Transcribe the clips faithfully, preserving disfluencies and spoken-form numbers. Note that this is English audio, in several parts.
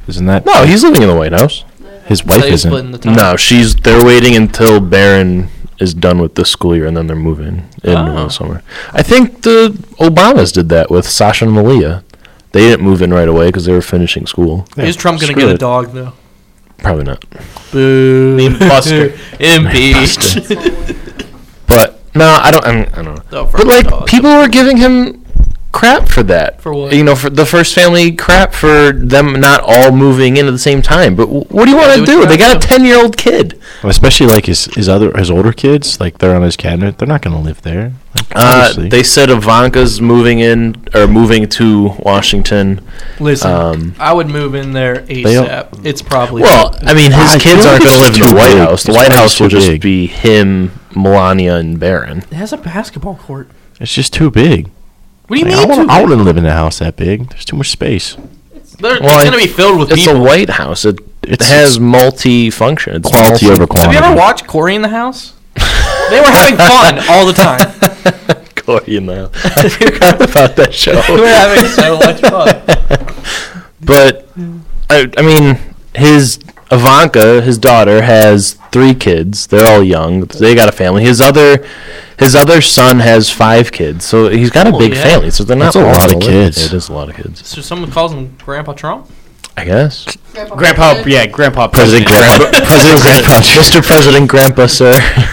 Isn't that? No, he's living in the White House. His wife They isn't. split in the time. No, she's. They're waiting until Barron is done with this school year, and then they're moving in Oh. the summer. I think the Obamas did that with Sasha and Malia. They didn't move in right away because they were finishing school. Yeah, Is Trump going to screw get a it. dog, though? Probably not. Boo. Buster. Impeach. But no, I don't. I, mean, I don't know. No, for But a like, dog. people were giving him crap for that. For what? You know, for the first family crap for them not all moving in at the same time. But w- what do you want do to what you do? They gotta got a do. ten-year-old kid. Especially like his his other his older kids, like they're on his cabinet. They're not going to live there. Like, Uh, obviously. they said Ivanka's moving in or moving to Washington. Listen, Um, I would move in there ASAP. It's probably Well, I mean, his I kids feel aren't like going to live it's in the too White big. House. The It's White probably House will too just big. be him, Melania, and Barron. it has a basketball court. It's just too big. What do you Like, mean? I, wanna, too I big? wouldn't live in a house that big. There's too much space. They're- Well, it's going to be filled with It's people. a White House. It, it It's- has multi-function. It's Quality over Have quantity. you ever watched Corey in the House? They were having fun all the time. Corey in the house. I forgot about that show. We were having so much fun. But I, I mean, his Ivanka, his daughter, has three kids. They're all young. They got a family. His other, his other son has five kids. So he's got a Holy big heck. family. So they're not That's a all lot of gonna live- kids. It is a lot of kids. So someone calls him Grandpa Trump? I guess. Grandpa, yeah, Grandpa President Grandpa, President Grandpa, Mister President Grandpa, sir.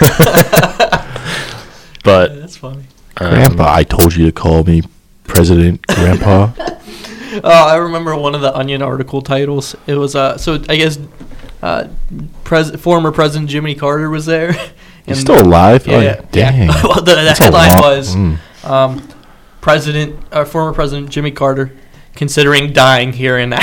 But That's funny. um, Grandpa, I told you to call me President Grandpa. Oh, I remember one of the Onion article titles. It was uh, so I guess uh, pres- former President Jimmy Carter was there. He's still alive? Yeah, Oh, yeah. dang. yeah. Well, the, the That's a headline lot. was Mm. um, President, uh, former President Jimmy Carter considering dying here and now.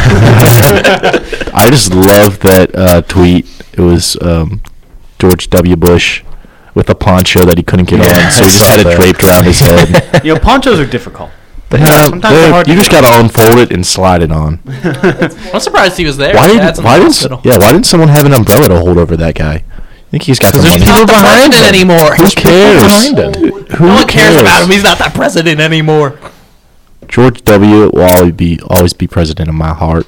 I just love that uh, tweet. It was um, George W. Bush with a poncho that he couldn't get Yeah, on, so I he just saw had it that. draped around his head. You know, ponchos are difficult. They Yeah, have- sometimes they're- they're hard you to just get. got to unfold it and slide it on. I'm surprised he was there. Why His dad's didn't in why the didn't hospital. yeah why didn't someone have an umbrella to hold over that guy? I think he's got the there's money. people Not the behind president him. anymore. Who cares? behind him. Dude, Who No one cares cares about him. He's not that president anymore. George W. will always be always be president of my heart.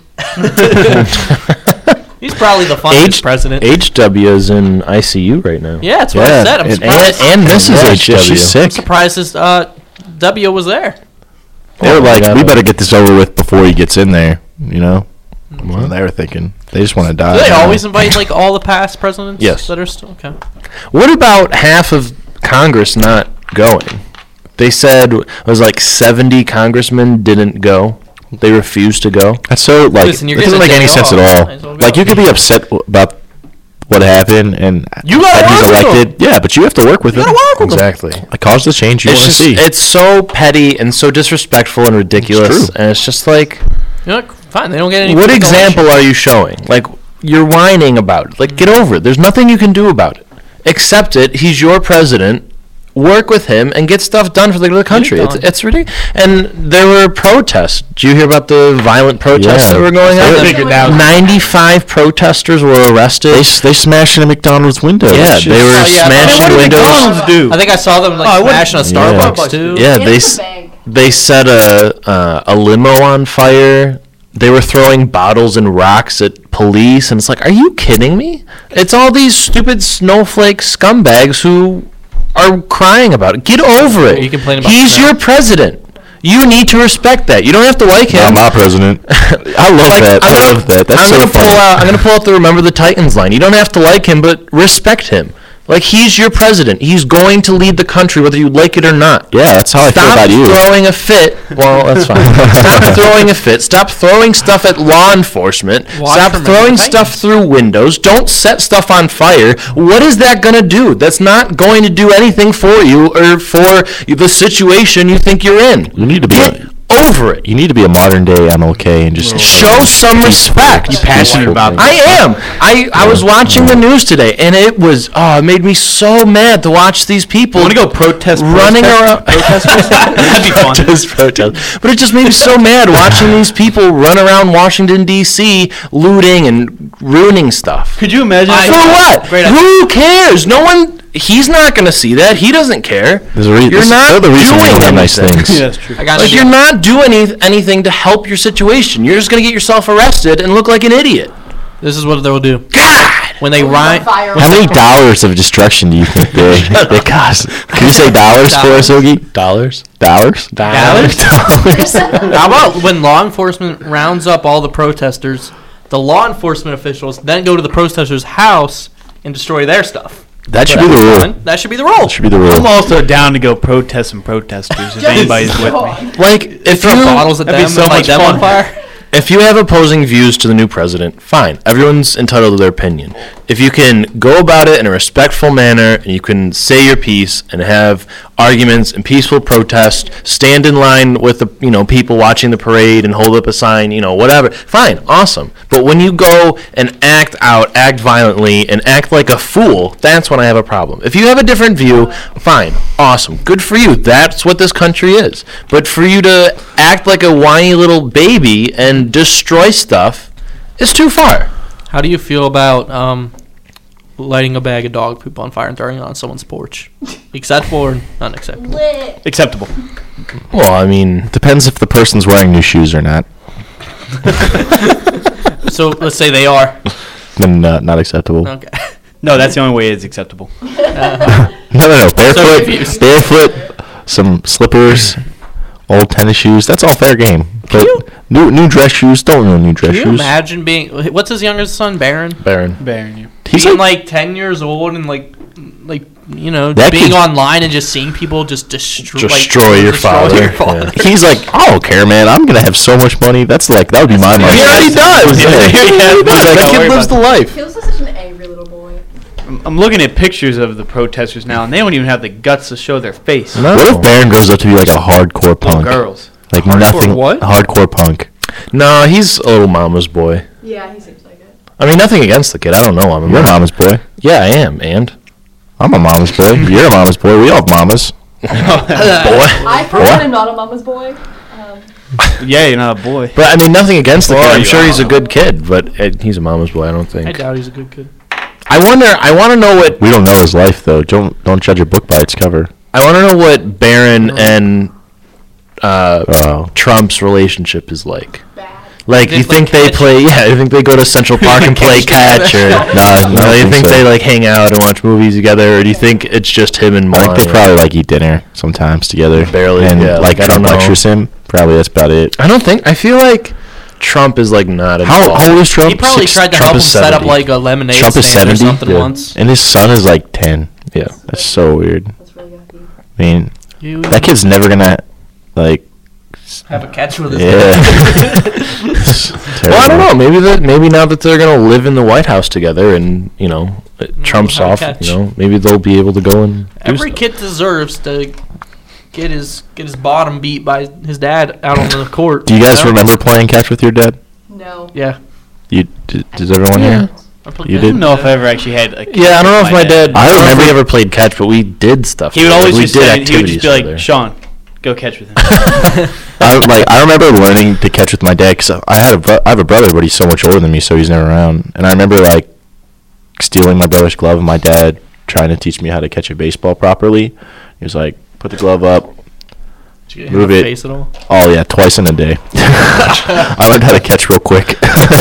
He's probably the funniest H- president. H W is in I C U right now. Yeah, that's what I said. I'm and, surprised. and, and Missus Yeah, H W. She's I'm I'm sick. surprised his uh, W was there. They were Oh, like, yeah. we better get this over with before he gets in there. You know, what they were thinking. They just want to die. Do they now. always invite like all the past presidents? Yes. That are still okay. What about half of Congress not going? They said it was like seventy congressmen didn't go. They refused to go. That's so like Listen, you're it doesn't getting make a any day sense off. at all. Might as well Like go. you could be upset w- about what happened and You gotta that he's work with elected. Yeah, but you have to work with him. Exactly. Like cause the change you It's want to just see. it's so petty and so disrespectful and ridiculous, It's true. and it's just like, You know, fine. They don't get any. what political example action. are you showing? Like you're whining about it. Like get over it. There's nothing you can do about it. Accept it. He's your president. Work with him and get stuff done for the the country. It's, done. it's ridiculous. And there were protests. Did you hear about the violent protests Yeah. that were going They on? figured that out. ninety-five protesters were arrested. they s- they smashed in a McDonald's window. Yeah, That's they just- were Oh, yeah, smashing what did windows. McDonald's do? I think I saw them like Oh, what- smashing a Yeah. Starbucks too. Yeah, they It's s- a bag. they set a uh, a limo on fire. They were throwing bottles and rocks at police, and it's like, are you kidding me? It's all these stupid snowflake scumbags who are crying about it. Get over it. You complain about He's snow. your president. You need to respect that. You don't have to like him. Not my president. I love Like, that. I'm I gonna- love that. That's I'm so gonna funny. pull out. I'm gonna pull out the Remember the Titans line. You don't have to like him, but respect him. Like he's your president. He's going to lead the country whether you like it or not. Yeah, that's how I feel Stop about you. throwing a fit. Well, that's fine. Stop throwing a fit. Stop throwing stuff at law enforcement. Watch Stop Remember throwing the stuff Titans. through windows. Don't set stuff on fire. What is that going to do? That's not going to do anything for you or for the situation you think you're in. You need to be. Get over it. You need to be a modern day M L K and just Show some respect. You passionate about I am. I, I was watching the news today, and it was oh, it made me so mad to watch these people Want to go protest? running protest- around. That'd be fun. Protest, protest. But it just made me so mad watching these people run around Washington D C looting and ruining stuff. Could you imagine? I- For what? Great idea. Who cares? No one. he's not going to see that. He doesn't care. There's a re- You're this- not they're the reason we doing don't have nice anything. things. Yeah, that's true. I got Like, an you're idea. not doing any- anything to help your situation. You're just going to get yourself arrested and look like an idiot. This is what they'll do. God! When they ride, Fire. How many dollars of destruction do you think they, they cost? Can you say dollars for us, Oogie? Dollars? Dollars? Dollars? Dollars. how about when law enforcement rounds up all the protesters, the law enforcement officials then go to the protesters' house and destroy their stuff? That should be the rule. That should be the rule. That should be the rule. I'm also down to go protest some protesters if anybody's with me. Like, if Throw you, bottles at that'd them be so and light much them fun. on fire. if you have opposing views to the new president, fine. Everyone's entitled to their opinion. If you can go about it in a respectful manner and you can say your piece and have arguments and peaceful protest, stand in line with the you know people watching the parade and hold up a sign, you know, whatever, fine, awesome. But when you go and act out, act violently, and act like a fool, that's when I have a problem. If you have a different view, fine, awesome, good for you. That's what this country is. But for you to act like a whiny little baby and destroy stuff is too far. How do you feel about um, lighting a bag of dog poop on fire and throwing it on someone's porch? Acceptable or unacceptable? Lit. Acceptable. Well, I mean, Depends if the person's wearing new shoes or not. So let's say they are. Then uh, not acceptable. Okay. No, that's the only way it's acceptable. No, no, no. Barefoot, confused. barefoot, some slippers, old tennis shoes. That's all fair game. But you- new new dress shoes. Don't ruin new dress Can you shoes. imagine being? What's his youngest son, Baron? Baron. Baron you. He's being like, like, ten years old and like, like you know, That being kid's- online and just seeing people just destroy, Destroy your father. Your father. he's like, I don't care, man. I'm gonna have so much money. That's like that would be my money. He already does. Yeah. That Don't kid worry lives the about life. He was such an angry little boy. I'm, I'm looking at pictures of the protesters now, and they don't even have the guts to show their face. No. What if Baron grows up to be like a hardcore Little punk? girls. Like Hardcore nothing. what? Hardcore punk. No, he's a little mama's boy. Yeah, he seems like it. I mean, nothing against the kid. I don't know him. You're a mama's boy. Yeah, I am. And I'm a mama's boy. You're a mama's boy. We all have mamas. boy. I for one am not a mama's boy. Um, Yeah, you're not a boy. But I mean, nothing against the Boy, kid. I'm you sure he's a are. good kid, but uh, he's a mama's boy. I don't I think. doubt he's a good kid. I wonder. I want to know what. We don't know his life though. Don't don't judge a book by its cover. I want to know what Barron and uh, Oh. Trump's relationship is like. bad. Like, They you play think they catch? play? Yeah, you think they go to Central Park and play catch, or No, I no? You don't think so. they like hang out and watch movies together, or do you think it's just him and I Melania? think they probably like eat dinner sometimes together. Barely, And yeah, like like, I don't Trump know. lectures him. Probably that's about it. I don't think. I feel like Trump is like not. How, involved. how old is Trump? He probably Six- tried to Trump help him is set up seventy. like a lemonade Trump is stand or seventy, something yeah. once. and his son is like ten. Yeah. That's so weird. That's really yucky. I mean, You that kid's never gonna like. have a catch with his Yeah. dad. It's Well, I don't terrible. know. Maybe that. Maybe now that they're gonna live in the White House together, and you know, it- Trump's have a off. catch. You know, maybe they'll be able to go and do Every stuff. kid deserves to get his get his bottom beat by his dad out on the court. Do you guys know? remember playing catch with your dad? No. Yeah. You d- does everyone Yeah. here? I played You I catch did? don't with know if dad. I ever actually had a kid Yeah, I don't know with if my dad. I I don't know if remember- we ever played catch, but we did stuff. He would together. always we just did say, he would activities just be like, together. Sean, go catch with him. I like I remember learning to catch with my dad because I had a bro- I have a brother, but he's so much older than me, so he's never around. And I remember like stealing my brother's glove, and my dad trying to teach me how to catch a baseball properly. He was like, "Put the glove up." Did you get Move him in it. the face at all? Oh yeah, twice in a day. I learned how to catch real quick.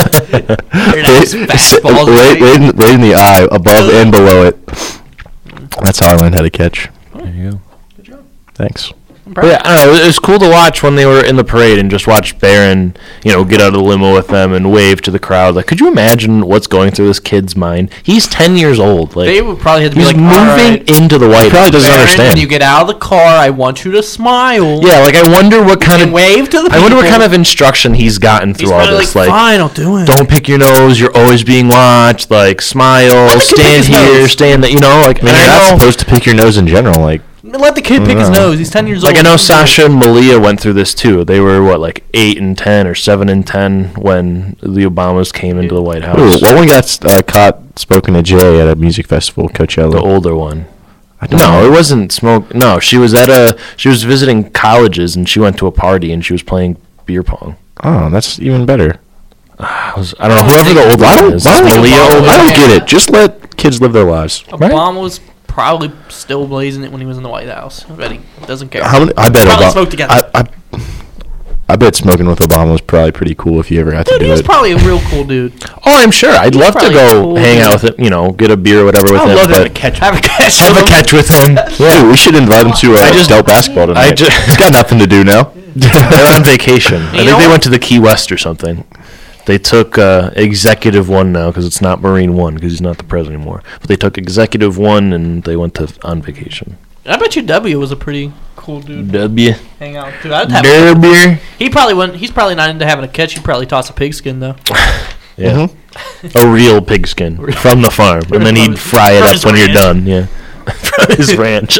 nice fastballs, right, right? right, in, right in the eye, above and below it. That's how I learned how to catch. There you go. Good job. Thanks. But yeah, I don't know. It was cool to watch when they were in the parade and just watch Barron, you know, get out of the limo with them and wave to the crowd. Like, could you imagine what's going through this kid's mind? He's ten years old. Like, They would probably have to be he's like, moving all right, into the White probably House. doesn't Baron, understand. when you get out of the car, I want you to smile. Yeah, like I wonder what kind and of wave to the people. I wonder what kind of instruction he's gotten He's through all probably this. like, Like, fine, I'll do it. don't pick your nose. You're always being watched. Like, smile. the kid pick Stand his here. nose. Stand that. You know, like I mean, and you're I not know, supposed to pick your nose in general. Like, Let the kid pick his Yeah. nose. He's ten years like I old. know Sasha and Malia went through this too. They were what, like eight and ten or seven and ten when the Obamas came into the White ooh, House. what one got uh, caught smoking a J at a music festival, Coachella? The older one. I don't No, know. it wasn't smoke. No, she was at a. She was visiting colleges and she went to a party and she was playing beer pong. Oh, that's even better. I, was, I don't know whoever the older Why one don't, is. why Is don't- Malia Obama- older? I don't get it. Just let kids live their lives. Obama was probably still blazing it when he was in the White House. I bet he doesn't care. How many? I bet Probably Obama. smoked together. I, I, I bet smoking with Obama was probably pretty cool if you ever got Dude, to he do was it. probably a real cool dude. Oh, I'm sure. I'd He's love to probably go cool, hang dude. out with him. You know, get a beer or whatever with I would him. love to have a but catch. Have a catch. have a catch with him. Dude, we should invite him to uh, I just- Dell basketball tonight. I ju- He's got nothing to do now. They're on vacation. I You think know they what? went to the Key West or something. They took uh, executive one now because it's not Marine one because he's not the president anymore. But they took executive one and they went to on vacation. I bet you W was a pretty cool dude to W. hang out with. I'd have W. He probably wouldn't. He's probably not into having a catch. He'd probably toss a pigskin though. Yeah. A real pigskin from the farm. And then he'd fry it From up his when you're ranch. done. Yeah. From his ranch.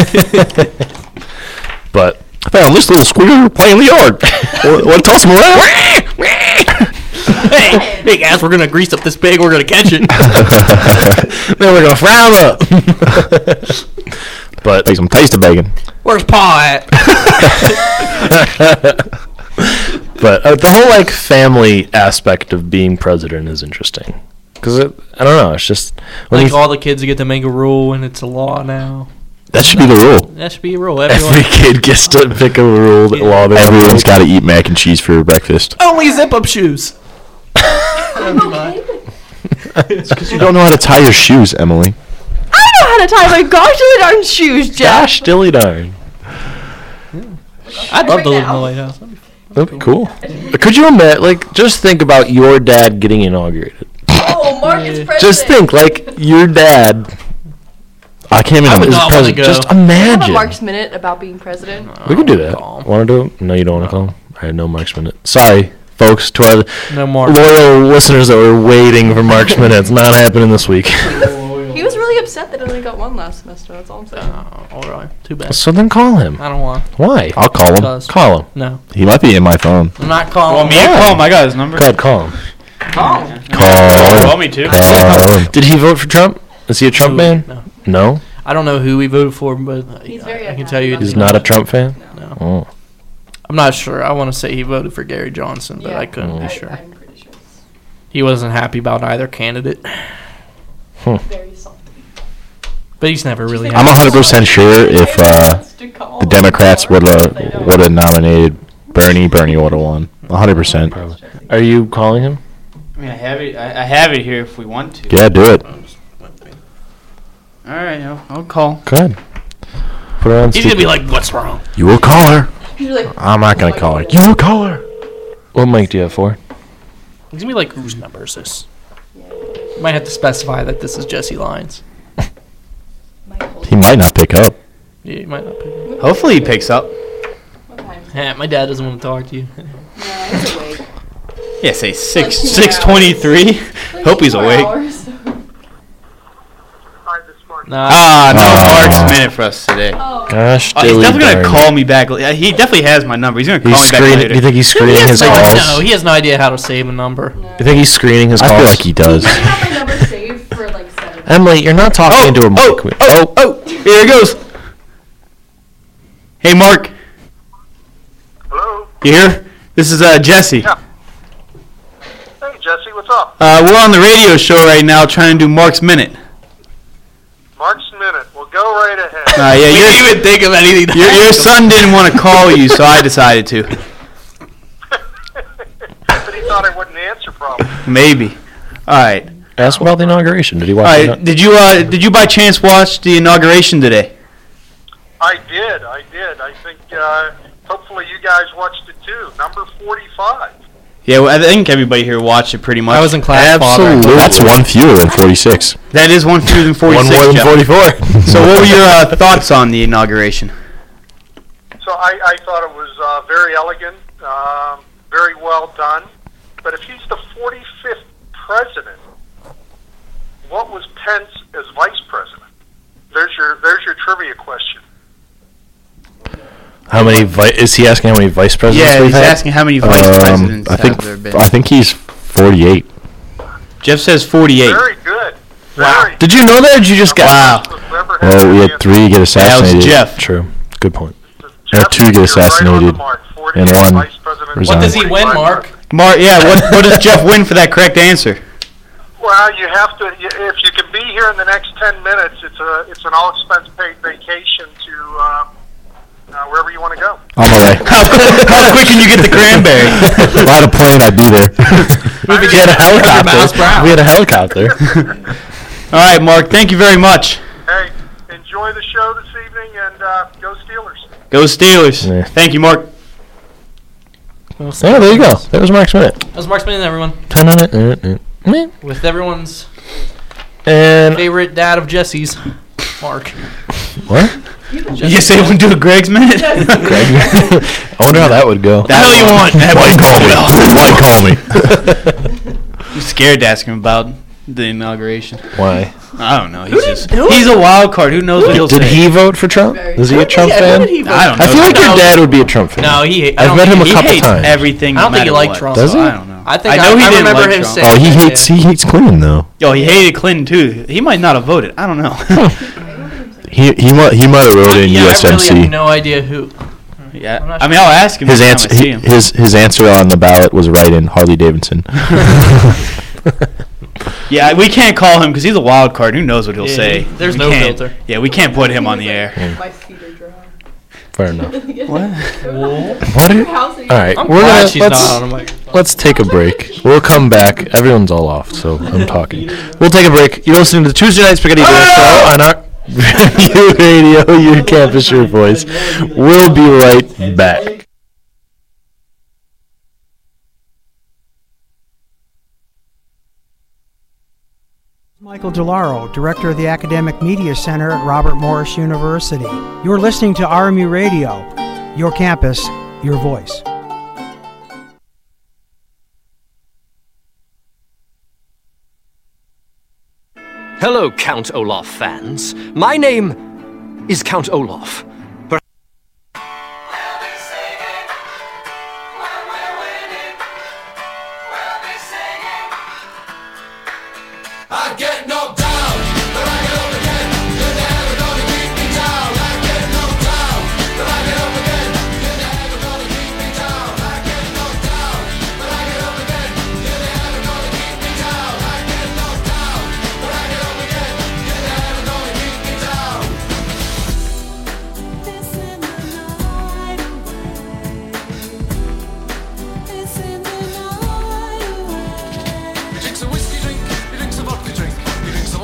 But I found this little squirrel playing in the yard. Want to toss him around? hey, hey guys, we're gonna grease up this pig. We're gonna catch it. then we're going to fry him up. But Make some taste of bacon. Where's Paul at? But uh, the whole like family aspect of being president is interesting because I don't know. It's just when Like you, all the kids get to make a rule, and it's a law now. That should be the rule. That should be a rule. Everyone. every kid gets to pick a rule that law they want to Everyone's make. got to eat mac and cheese for breakfast. Only zip-up shoes. I'm okay. Because you don't know how to tie your shoes, Emily. I know how to tie my gosh darn shoes, Jeff. Gosh, dilly darn. I'd love Right to live in the now. White House. That'd be cool. Could you imagine? Like, just think about your dad getting inaugurated. Oh, Mark is Yeah. president. Just think, like your dad I can't I would even. not wanna president. go. Just Can I have a imagine. Mark's minute about being president. We could do that. Call him. Want to do it? No, you don't want to call him. I had no Mark's minute. Sorry, folks, to our No more. loyal listeners that were waiting for Mark's minute. It's not happening this week. He was really upset that I only got one last semester. That's all I'm saying. Oh, all right. Too bad. So then call him. I don't want. Why? I'll call him. Does. Call him. No, He might be in my phone. I'm not You calling. want me to call him? I got his number. Go ahead, call him. Call him. Call Call him. me too. Call him. Did he vote for Trump? Is he a Trump man? No. No, I don't know who he voted for, but uh, He's I- very I can unhappy tell you about he's he's not a Trump fan. No. Oh, I'm not sure. I want to say he voted for Gary Johnson, but I couldn't Mm. be sure. I'm pretty sure. He wasn't happy about either candidate, Very salty. but he's never really. I'm happy. one hundred percent sure if uh, the Democrats would have would have nominated Bernie, Bernie would have won. one hundred percent. are you calling him? I mean, I have it. I, I have it here if we want to. Yeah, do it. All right, I'll, I'll call. Go ahead. Put it on He's gonna be speaker. like, "What's wrong?" You will call her. He's like, I'm not gonna call her. You will call her. What mic do you have for? He's gonna be like, "Whose number is this?" Might have to specify that this is Jesse Lyons. He might not pick up. Yeah, you might not pick it up. Hopefully he picks up. Yeah, my dad doesn't want to talk to you. Yeah, he's awake. Yeah, say six Like two six twenty three. Like Hope he's four awake. hours. Nah, Ah, no Oh. Mark's minute for us today. Oh. Gosh, Oh, he's dilly definitely gonna darn. call me back. Uh, He definitely has my number. He's gonna call He's me back screening. later. You think he's he screening has his no, calls? no, he has no idea how to save a number. No. You think he's screening his I calls? feel like he does. I have my number saved for like seven. Emily, you're not talking Oh, into a oh, mic. oh, oh, here it goes. Hey, Mark. Hello? You here? This is uh, Jesse. Yeah. Hey, Jesse, what's up? Uh, we're on the radio show right now trying to do Mark's Minute. Mark's Minute. Well, go right ahead. Uh, yeah, We your, didn't even think of anything. to your, your ask him. son didn't want to call you, so I decided to. But he thought I wouldn't answer probably. Maybe. All right. Ask him about the inauguration. Did he All watch right. it? Did you uh, did you by chance watch the inauguration today? I did, I did. I think uh, hopefully you guys watched it too. Number forty-five. Yeah, well, I think everybody here watched it pretty much. I was in class. Father. Absolutely. That's one fewer than forty-six. That is one fewer than forty-six. One more than Jeff. forty-four. So, what were your uh, thoughts on the inauguration? So I, I thought it was uh, very elegant, um, very well done. But if he's the forty-fifth president, what was Pence as vice president? There's your there's your trivia question. How many? Vi- is he asking how many vice presidents Yeah, we've he's had? asking how many vice Um, presidents I think have there been. I think he's forty-eight. Jeff says forty-eight. Very good. Wow. Very Did you know that? Or did you just get? Wow. Whoever had Well, we the had three get That assassinated. was Jeff. True. Good point. Jeff, two get you're right on the assassinated, mark. and forty-eight one vice president, resigned. What does he win, forty-five Mark? Mark, yeah, what, what does Jeff win for that correct answer? Well, you have to. you- If you can be here in the next ten minutes, it's a it's an all expense paid vacation to uh, uh, wherever you want to go. On my way. How quick can you get the cranberry? If I had a plane, I'd be there. We had a helicopter. We had a helicopter. All right, Mark. Thank you very much. Hey, enjoy the show this evening and uh, go Steelers. Go Steelers. Yeah. Thank you, Mark. Yeah, there you go. That was Mark's minute. That was Mark's Minute, everyone. Ten minute. uh, uh, meh. With everyone's And favorite dad of Jesse's, Mark. what? You say we'll do a Greg's minute? I wonder how that would go. The hell you want? Why call me? Why call me? I'm scared to ask him about the inauguration. Why? I don't know. He's Who just did- who- he's a wild card. Who knows what he'll Did say? he vote for Trump? Very Is he a Trump Yeah, fan? who did he vote I don't for? know. I feel like your No. dad would be a Trump fan. No, he. I I've don't met think him a he- couple he hates times. everything. I don't no think he matter liked what. Trump. Does so he? I don't know. I think I know I- he I didn't remember like him Trump. saying- Oh, he Yeah, hates he hates Clinton though. Yo, he hated Clinton too. He might not have voted. I don't know. He he might he might have wrote in Yeah, I really U S M C. have no idea who. yeah. I'm not I mean, I'll ask him His next answer time I see he, him. his his answer on the ballot was right in Harley Davidson. Yeah, we can't call him because he's a wild card. Who knows what he'll Yeah, say? there's We no can't- filter. Yeah, we can't put him on the air. My cedar dry. Fair enough. What? What? All right, I'm we're glad gonna she's let's not on a microphone. let's take a break. We'll come back. Everyone's all off, so I'm talking. We'll take a break. You're listening to the Tuesday Night Spaghetti Dinner Show on our U Radio, your campus, your voice. We'll be right back. Michael DeLauro, Director of the Academic Media Center at Robert Morris University. You're listening to R M U Radio, your campus, your voice. Hello, Count Olaf fans. My name is Count Olaf. Per- I get knocked down, but I get up again. You're never gonna keep me down. I get knocked down, but I get up again. You're never gonna keep me down. I get knocked down, but I get up again. You're never gonna keep me down. I get knocked down, but I get up again. You're never gonna keep me down. It's in the night away. It's in the night away. He drinks a whiskey drink, he drinks a vodka drink, he drinks a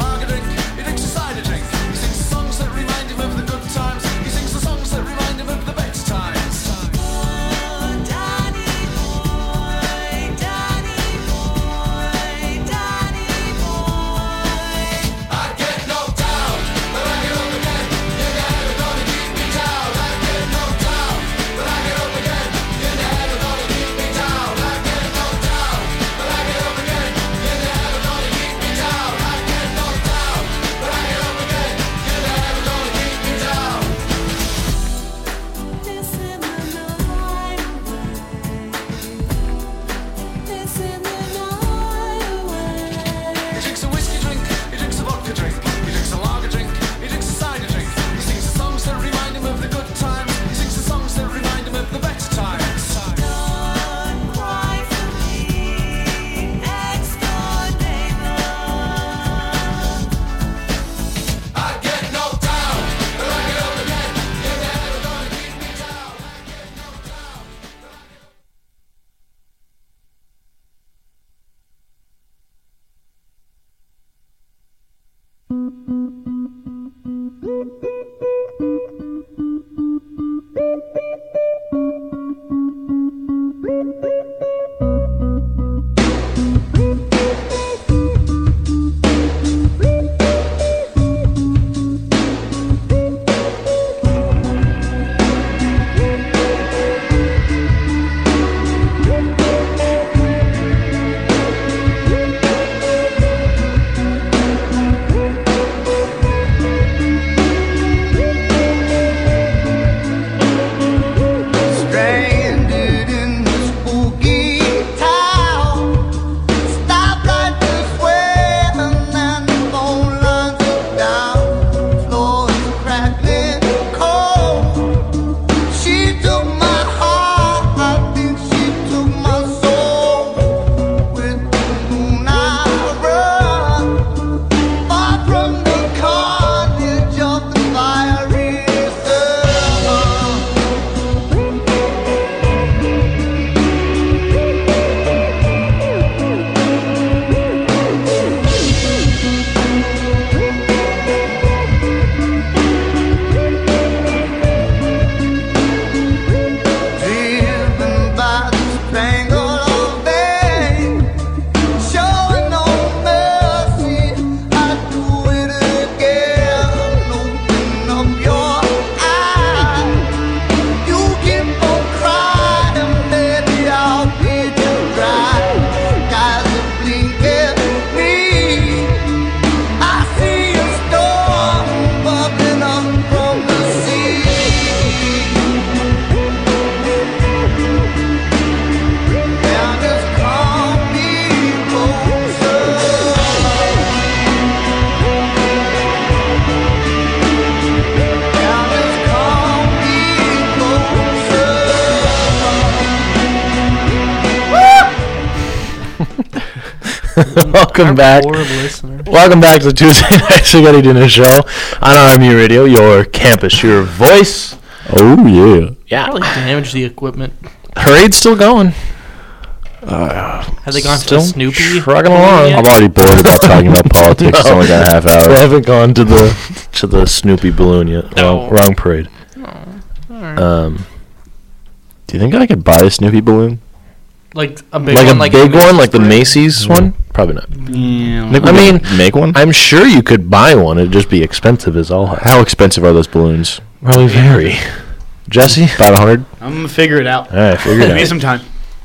Welcome Our back. poor listeners. Welcome back to Tuesday Night Spaghetti Dinner Show on R M U Radio, your campus, your voice. Oh yeah. Yeah. Probably damaged the equipment. Parade's still going. Have they gone Still to Snoopy? trucking along. yet? I'm already bored about talking about politics. It's only got a half They hour. haven't gone to the to the Snoopy balloon yet. No. Wrong, wrong parade. Alright. Um, Do you think I could buy a Snoopy balloon? like a big like one, a like big a one, like the Macy's Macy's one? Probably not. Yeah. Think I we mean, could make one. I'm sure you could buy one. It'd just be expensive as all hell. How expensive are those balloons? Probably vary. Jesse? About a hundred. I'm gonna figure it out. All right, figure it Give me out. some time.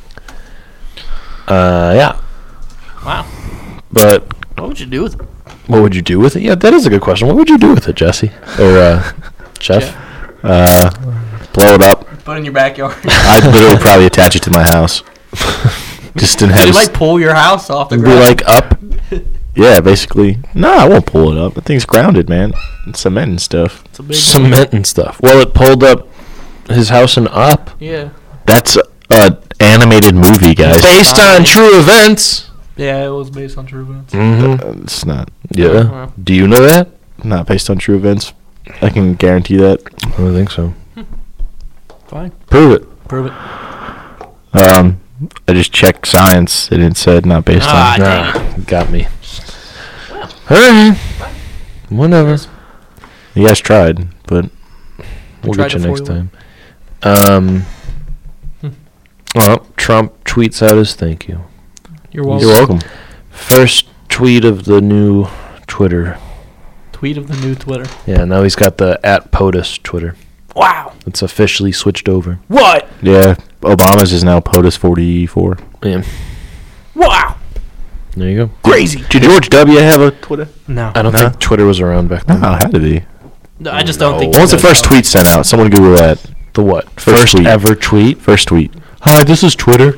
Uh, yeah. Wow. But What would you do with it? what would you do with it? Yeah, that is a good question. What would you do with it, Jesse? Or, uh, Jeff? Uh, blow it up. Put it in your backyard. I'd literally probably attach it to my house. Just didn't have. you s- like pull your house off the It'd ground. be like up. Yeah, basically. No, I won't pull it up. The thing's grounded, man. It's cement and stuff. It's a big Cement and stuff. Well, it pulled up his house and up. Yeah. That's an animated movie, guys. Based on true events. Yeah, it was based on true events. Mm-hmm. Uh, It's not Yeah. Wow. Do you know that? not based on true events. I can guarantee that. I don't think so. Fine. Prove it. Prove it. Um, I just checked science and it said not based Ah, on. dang Nah, got me. Alright. Whatever. You guys tried, but We'll tried get you to next foil time. Um. Well, Trump tweets out his thank you. You're welcome. you're welcome. First tweet of the new Twitter. Tweet of the new Twitter. Yeah, now he's got the at POTUS Twitter. Wow. It's officially switched over. What? Yeah, Obama's is now POTUS forty-four. Yeah, Wow. there you go. Crazy. Did George W. have a Twitter? No. I don't No. think Twitter was around back No, then. it had to be. No, I just don't think. When was the he does. first tweet sent out? Someone Google that. The what? First First, tweet. ever tweet? First tweet. Hi, this is Twitter.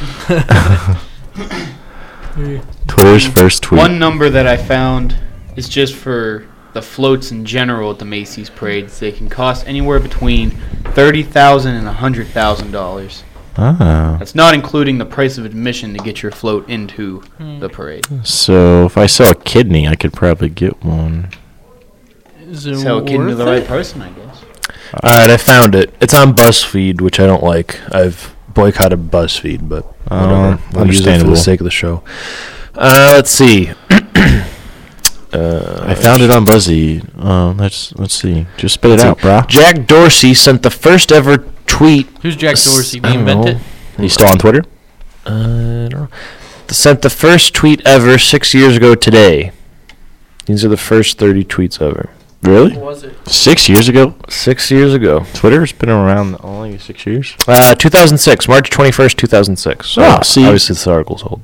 Twitter's first tweet. One number that I found is just for the floats in general at the Macy's parades. They can cost anywhere between thirty thousand and a hundred thousand dollars. Ah. That's not including the price of admission to get your float into the parade. So if I sell a kidney, I could probably get one. Is it Sell a kid to worth the right it? person, I guess. Alright, I found it. It's on BuzzFeed, which I don't like. I've boycotted BuzzFeed, but Oh, whatever. We'll use it for understandable. the sake of the show. Uh, let's see. uh, I found it on Buzzy. Uh, let's let's see. Just spit it out, brah. Jack Dorsey sent the first ever tweet. Who's Jack Dorsey? I We don't invented. know. He's still on Twitter? Uh, I don't know. Sent the first tweet ever six years ago today. These are the first thirty tweets ever. Really? What was it? Six years ago? Six years ago. Twitter's been around only six years. Uh, two thousand six, March twenty-first, two thousand six. So Oh, see. obviously this article's old.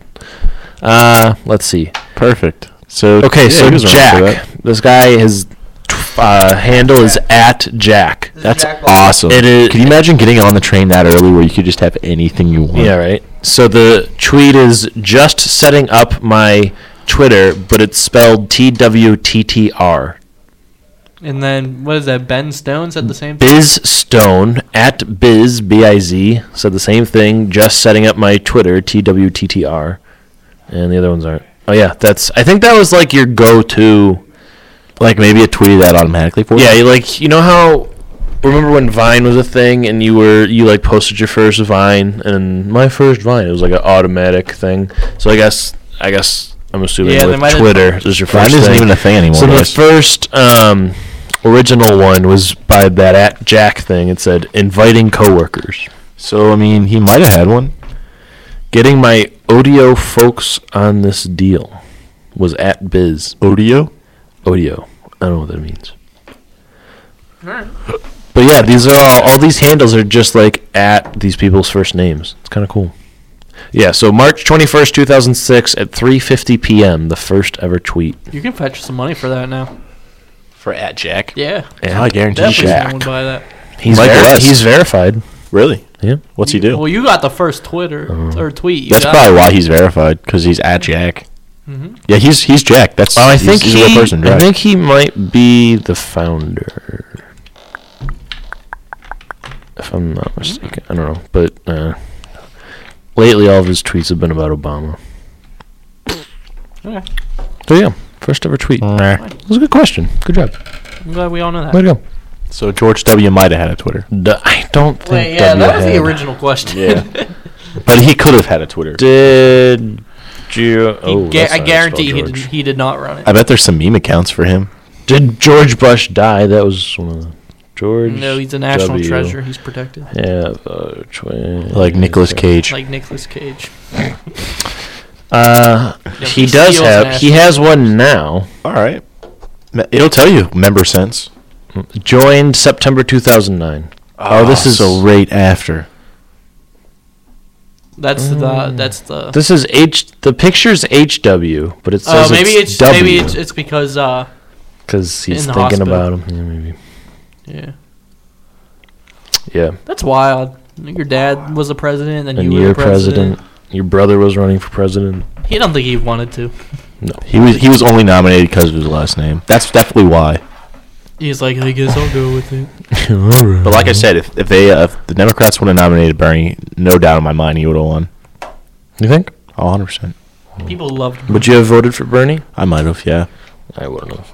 Uh, let's see. Perfect. So Okay, yeah, so he was around for Jack. This guy, his uh, handle is at Jack. This is That's Jack Ball. awesome. It is- Can you imagine getting on the train that early where you could just have anything you want? Yeah, right. So the tweet is just setting up my Twitter, but it's spelled T W T T R. And then what is that? Ben Stone said the same thing. Biz Stone at Biz B I Z said the same thing. Just setting up my Twitter T W T T R, and the other ones aren't. Oh yeah, that's. I think that was like your go-to. Like maybe it tweeted that automatically for you? Yeah, you like you know how. Remember when Vine was a thing, and you were you like posted your first Vine, and my first Vine it was like an automatic thing. So I guess I guess I'm assuming Yeah, they with might have- Twitter is your Vine first isn't thing. even a thing anymore. So the guys. first um, original one was by that at Jack thing. It said inviting coworkers, So, I mean, he might have had one. getting my Audio folks on this deal was at Biz Audio? Audio. I don't know what that means. Alright. But yeah, these are all all these handles are just like at these people's first names. It's kind of cool. Yeah, so March twenty-first, two thousand six at three fifty p.m. the first ever tweet. You can fetch some money for that now. For at Jack? Yeah. Yeah. I guarantee Definitely Jack. someone would buy that. He's Michael veri- S. he's verified. Really? Yeah. What's he do? Well, you got the first Twitter Uh-huh. or tweet. You That's got probably why he's verified, because he's at Jack. hmm Yeah, he's he's Jack. That's Well, I he's, think he's he a real person, I Jack. think he might be the founder. If I'm not mistaken. I don't know, but uh, lately all of his tweets have been about Obama. Okay. So yeah, first ever tweet. It was a good question. Good job. I'm glad we all know that. Way to go. So George W. might have had a Twitter. D- I don't think. Wait, yeah, W that was the had. original question. Yeah. But he could have had a Twitter. Did you? He Oh, ga- that's I not guarantee he spelled did, George. he did not run it. I bet there's some meme accounts for him. Did George Bush die? That was one of the George. No, he's a national W. treasure. He's protected. Yeah, uh, tw- Like Nicolas Cage. Like Nicolas Cage. Uh, No, he he does steals have. He national has one now. All right. Me- It'll tell you member sense. Joined September two thousand nine. Oh, this is so right after. That's the that's the. This is H. The picture's H W, but it Oh, says maybe it's, it's W maybe it's, it's because uh because he's in the thinking hospital. about him. Yeah, maybe. yeah. Yeah. That's wild. Your dad was a president, and And you were your a president. president. Your brother was running for president. He don't think he wanted to. No. He was he was only nominated because of his last name. That's definitely why. He's like, I guess I'll go with it. But like I said, if if they uh, if the Democrats would have nominated Bernie, no doubt in my mind he would have won. You think? Oh, one hundred percent. People loved him. Would you have voted for Bernie? I might have, yeah. I wouldn't have.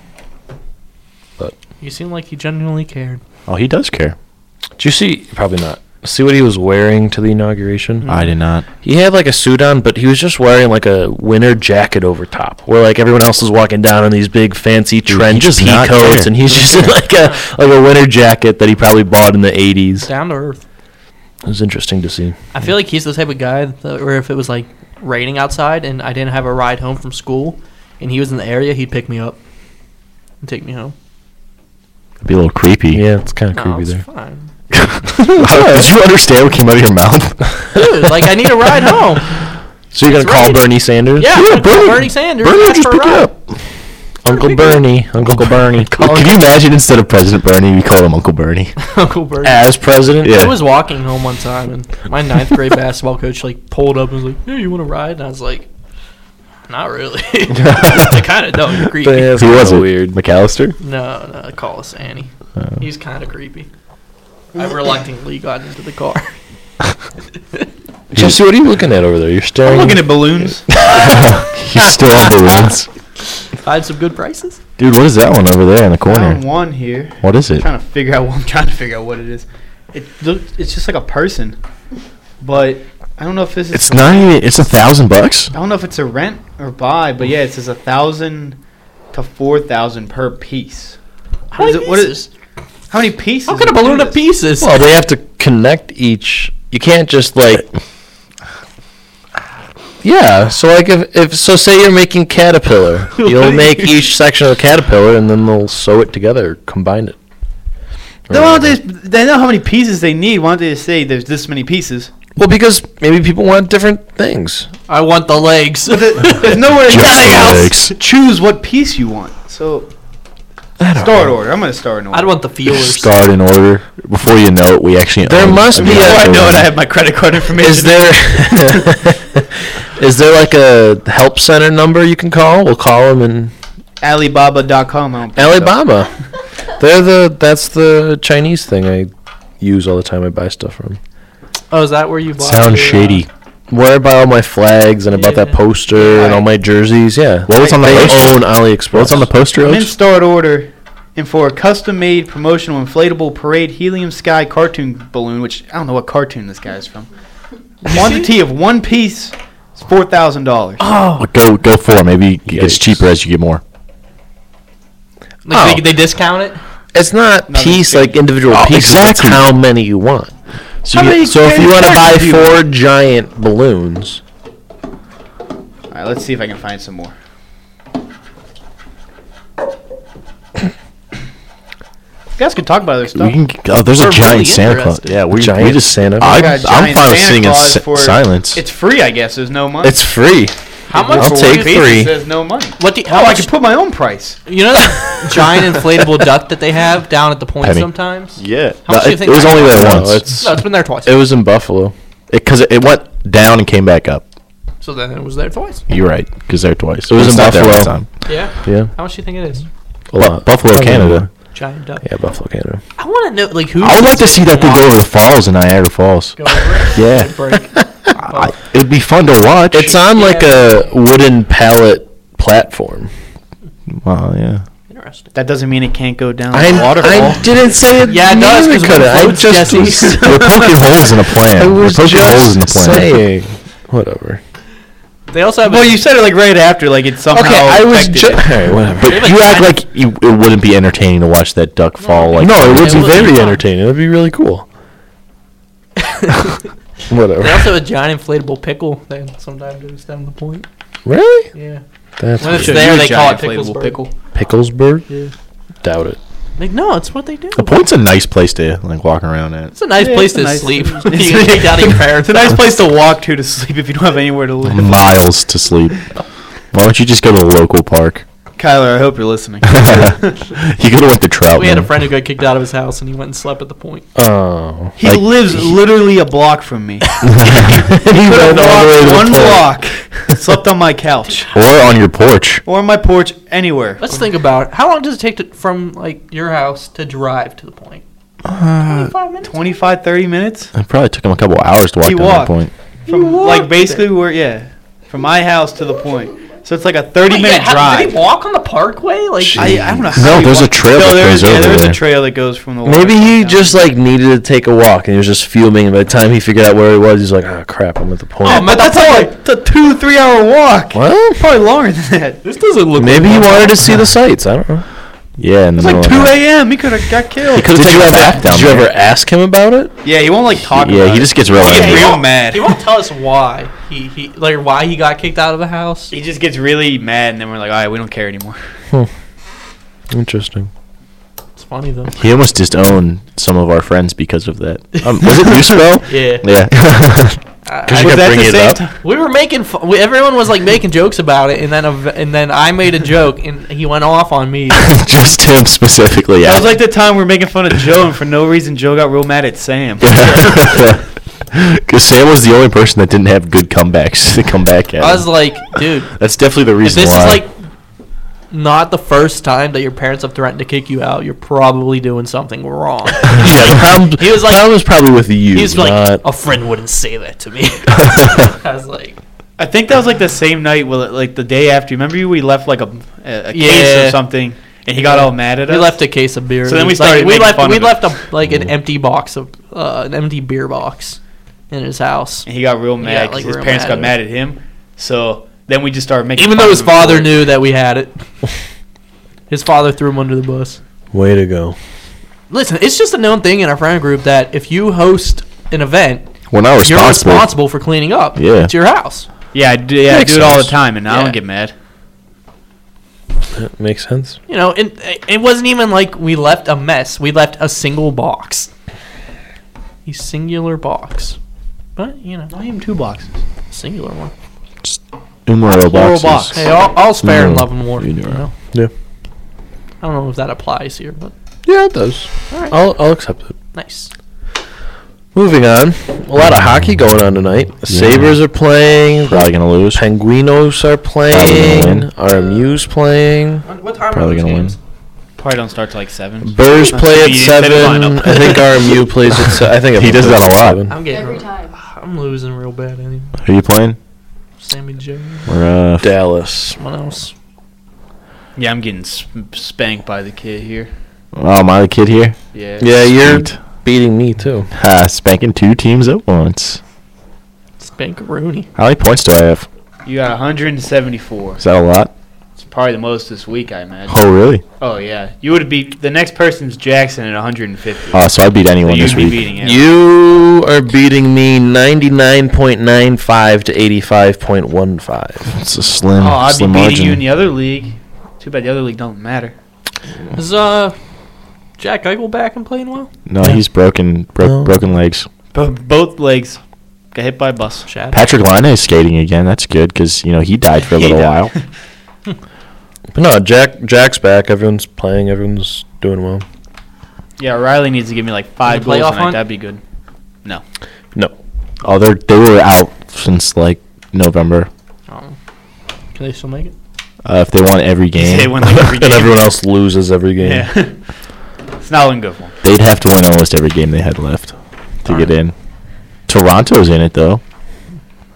You seem like he genuinely cared. Oh, he does care. Did you see? Probably not. See what he was wearing to the inauguration? I did not. He had like a suit on, but he was just wearing like a winter jacket over top, where like everyone else was walking down in these big fancy Dude, he trench does pea not coats, care. and he's just in like a like a winter jacket that he probably bought in the eighties. Down to earth. It was interesting to see. I feel like he's the type of guy that, where if it was like raining outside and I didn't have a ride home from school, and he was in the area, he'd pick me up and take me home. It'd be a little creepy. Yeah, it's kind of No, creepy it's there. fine. Did you understand what came out of your mouth? Dude, like I need a ride home. So you're It's gonna call raining. Bernie Sanders? Yeah, Yeah, I'm gonna call Bernie- Bernie Sanders. Bernie will ask just for a pick you ride. up. Uncle Bernie, Uncle Bernie. Can you imagine instead of President Bernie, we call him Uncle Bernie? Uncle Bernie. As president? Yeah. I was walking home one time, and my ninth grade basketball coach like pulled up and was like, "Hey, you want to ride?" And I was like, "Not really." I kind of don't. You're creepy. But yeah, it's Who was kinda it? weird. McAllister? No, no, call us Annie. Oh. He's kind of creepy. I reluctantly got into the car. Jesse, what are you looking at over there? You're staring. I'm looking at balloons. He's still on balloons. I had some good prices. Dude, what is that one over there in the I corner? found one here. What is I'm it? trying to figure out. What, I'm trying to figure out what it is. It looks. It's just like a person, but I don't know if this is. It's not even, it's a thousand bucks? I don't know if it's a rent or buy, but yeah, it says a thousand to four thousand per piece. How What is many it- what is- pieces? How many pieces? How could a do balloon this? of pieces? Well, they have to connect each. You can't just like. Yeah, so like if, if so, say you're making caterpillar, you'll make each section of the caterpillar, and then they'll sew it together, combine it. They, why don't they, they know how many pieces they need. Why don't they just say there's this many pieces? Well, because maybe people want different things. I want the legs. But the, there's nowhere Just the legs. to choose what piece you want. So start order. I'm gonna start an order. I'd want the feelers. Start in order. Before you know it, we actually There own must a be a- Before I actual know it, one. I have my credit card information. Is there is there like a help center number you can call? We'll call them and Alibaba dot com. I don't pick it up. Alibaba. They're the that's the Chinese thing I use all the time. I buy stuff from. Oh, is that where you bought? Sounds your, shady. Uh, Where I buy all my flags and I bought that Yeah. poster and all my jerseys. Yeah. What was on the they poster? own AliExpress. What's on the poster, I'm in Oaks? start order, and for a custom-made promotional inflatable parade helium sky cartoon balloon, which I don't know what cartoon this guy's from. Quantity of one piece is four thousand dollars. oh, Go go for it. Maybe it gets Yikes. cheaper as you get more. like Oh. they, they discount it. It's not No, piece that's like individual Oh, pieces. exactly. It's how many you want. So, How you many get, So if you want to buy Exactly. four giant balloons, All right, let's see if I can find some more. You guys can talk about other stuff. we can. Oh, there's We're a giant really Santa Claus. interested. Yeah, we, Giant we just Santa. I, We got a I'm giant fine with Santa singing Claus si- for- silence. It's free, I guess. There's no money. it's free. How much? I'll for take one Piece, three. It says no money. What? Do, Oh, how I much? can put my own price. You know that giant inflatable duck that they have down at the point Penny. sometimes? Yeah, How much do you it, think it was that only cost? there No, once. it's No, it's been there twice. it was in Buffalo. Because it, it went down and came back up. So then it was there twice. You're right, because there twice. It was It's in not there Buffalo. this time. Yeah. Yeah. How much do you think it is? A lot. Buffalo, Probably Canada. more. Giant duck. Yeah, Buffalo, Canada. I want to know, like, who. I would like to see that thing go over the falls in Niagara Falls. Go over it. Yeah. Break. I, it'd be fun to watch. It's on like a wooden pallet platform. Wow, yeah. Interesting. That doesn't mean it can't go down I, the waterfall. I didn't say it. Yeah, it does, 'cause could we're I floats, just Jesse. was, We're poking holes in a plan. I was We're poking holes in a just plan. saying. Whatever. They also have. Well, a, you said it like right after, like it somehow. Okay, I was affected just. it. Alright, whatever. But They have a you act giant- like you, it wouldn't be entertaining to watch that duck fall. Like No, it would it be would be very fun. entertaining. It would be really cool. Whatever. They also have a giant inflatable pickle that sometimes goes down the point. Really? Yeah. That's When it's Should there, do a they call it giant inflatable Picklesburg. pickle. Picklesburg? Yeah. Doubt it. Like, no, it's what they do. The point's a nice place to like walk around at. It's a nice Yeah, place it's a to nice- sleep. it's- You can take down your parents. It's a nice place to walk to to sleep if you don't have anywhere to live. Miles to sleep. Why don't you just go to the local park? Kyler, I hope you're listening. You could have went to Trout. We had a friend who got kicked out of his house, and he went and slept at the point. Oh. He Like- lives literally a block from me. He Could have went all the way to walked the one point. block, slept on my couch, Or on your porch. or on my porch, anywhere. Let's think about it. How long does it take to, from like your house to drive to the point? Uh, Twenty-five minutes. twenty-five, thirty minutes it probably took him a couple hours to walk He down that walked. point. from walked like basically where yeah, from my house to the point. So it's like a thirty Wait, minute yeah, how- drive. Did he walk on the parkway? Like, I, I don't know. How No, he there's a walked- trail No, that there's, goes yeah, over there's there. a trail that goes from the. Maybe he waterfront just down. like needed to take a walk and he was just fuming. And by the time he figured out where he was, he's like, "Oh crap, I'm at the point." Oh, But that's like it's a two, three hour walk. Well, Probably longer than that. this doesn't look. maybe he wanted to see the sights. I don't know. Yeah, in the It's like middle two of the night. a.m. He could have got killed. Did take you a ever, bath down did you there. ever ask him about it? Yeah, he won't like talk. Yeah, about he it. just gets real He gets angry. real won't- mad. He won't tell us why he he like why he got kicked out of the house. He just gets really mad, and then we're like, all right, we don't care anymore. Interesting. It's funny though. He almost disowned some of our friends because of that. Um, was it Newspell? Yeah. Yeah. I- Because I- you Was kept that the bringing it same up. time? we were making fun. We, everyone was like making jokes about it, and then ev- and then I made a joke, and he went off on me. Just him specifically. That Yeah. was like the time we were making fun of Joe, and for no reason, Joe got real mad at Sam. Because Sam was the only person that didn't have good comebacks to come back at. I was him. like, dude, That's definitely the if reason this why. is like not the first time that your parents have threatened to kick you out, you're probably doing something wrong. Yeah, the problem, He was like- problem was probably with you. He was like, not, a friend wouldn't say that to me. I was like, I think that was like the same night, well, like the day after. Remember, you- we left like a, a, a case Yeah. or something, and he got all mad at we us. left a case of beer. So then we It was like- started we making left fun we of it. left a like an empty box of uh, an empty beer box in his house. and he got real He mad got, because like, his real parents mad got at mad at him. So then we just started making Even fun though of his him for father it. knew that we had it. His father threw him under the bus. way to go. Listen, it's just a known thing in our friend group that if you host an event, We're not you're responsible. responsible for cleaning up. Yeah. It's your house. Yeah, I do, yeah, I Makes do it all the sense. time, and I Yeah. don't get mad. That makes sense. You know, it, it wasn't even like we left a mess. We left a single box. A singular box. But, you know, I am two boxes. singular one. Numeral Plural boxes. Oh, box. Hey, I'll, I'll spare and No, love and war. you You do. know? Yeah. I don't know if that applies here, but Yeah, it does. all right. I'll, I'll accept it. Nice. Moving on. A lot of hockey going on tonight. The Yeah. Sabres are playing. Probably gonna lose. Penguinos are Probably playing. gonna R M U's playing. What time Probably gonna win. Probably don't start till like seven. Bears play at You didn't say the seven. lineup. I think R M U plays at seven. I think He everyone does plays that a at lot. seven. I'm getting Every time. I'm losing real bad anyway. Who are you playing? Sammy J. Or uh, Dallas. Someone else. Yeah, I'm getting sp- spanked by the kid here. oh, am I the kid here? Yeah. Yeah, you're Sweet. beating me too. Ha, spanking two teams at once. Spankaroonie. How many points do I have? You got one hundred seventy-four. Is that a lot? It's probably the most this week, I imagine. Oh, really? Oh yeah, you would beat the next person's Jackson at one hundred fifty. Oh, so I beat so anyone you'd this be week. beating him. You are beating me ninety-nine point nine five to eighty-five point one five. It's a slim, Oh, I'd be slim beating margin. you in the other league. Too bad the other league don't matter. Is uh Jack Eichel back and playing well? no, he's broken, bro- No. broken legs. Bo- both legs got hit by a bus. Shad. Patrick Laine is skating again. That's good because you know he died for a He little died. while. But no, Jack Jack's back. Everyone's playing. Everyone's doing well. Yeah, Riley needs to give me like five the goals playoff tonight. hunt? That'd be good. No. No. Oh, they they were out since like November. Um, can they still make it? Uh, if they won every game, They won like every And game. everyone else loses every game. Yeah. It's not looking good for him. they'd have to win almost every game they had left to get in. Toronto's in it though.